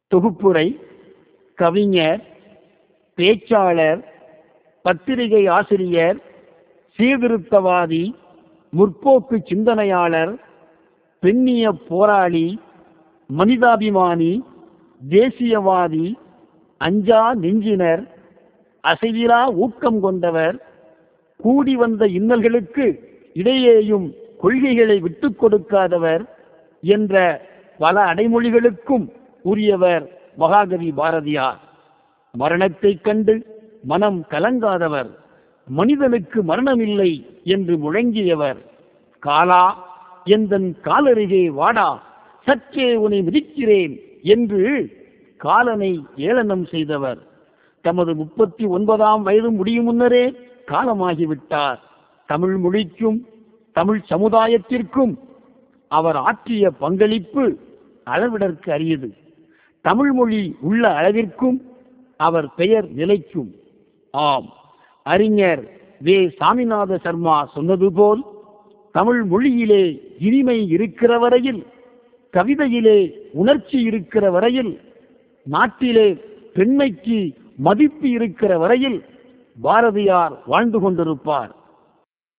தொகுப்புரை, கவிஞர், பேச்சாளர், பத்திரிகை ஆசிரியர், சீர்திருத்தவாதி, முற்போக்கு சிந்தனையாளர், பெண்ணிய போராளி, மனிதாபிமானி, தேசியவாதி, அஞ்சா நெஞ்சினர், அசைவிலா ஊக்கம் கொண்டவர், கூடி வந்த இன்னல்களுக்கு இடையேயும் கொள்கைகளை விட்டுக் கொடுக்காதவர் என்ற பல அடைமொழிகளுக்கும் உரியவர் மகாகவி பாரதியார். மரணத்தைக் கண்டு மனம் கலங்காதவர், மனிதனுக்கு மரணமில்லை என்று முழங்கியவர், காலா எந்தன் காலருகே வாடா, சற்றே உன்னை மிதிக்கிறேன் என்று காலனை ஏளனம் செய்தவர். தமது 39ஆம் வயது முடியும் முன்னரே காலமாகிவிட்டார். தமிழ் மொழிக்கும் தமிழ் சமுதாயத்திற்கும் அவர் ஆற்றிய பங்களிப்பு அளவிடற்கு அரியது. தமிழ் மொழி உள்ள அளவிற்கும் அவர் பெயர் நிலைக்கும். ஆம், அறிஞர் வே. சாமிநாத சர்மா சொன்னது போல், தமிழ் மொழியிலே இனிமை இருக்கிற வரையில், கவிதையிலே உணர்ச்சி இருக்கிற வரையில், நாட்டிலே பெண்மைக்கு மதிப்பு இருக்கிற வரையில் பாரதியார் வாழ்ந்து கொண்டிருப்பார்.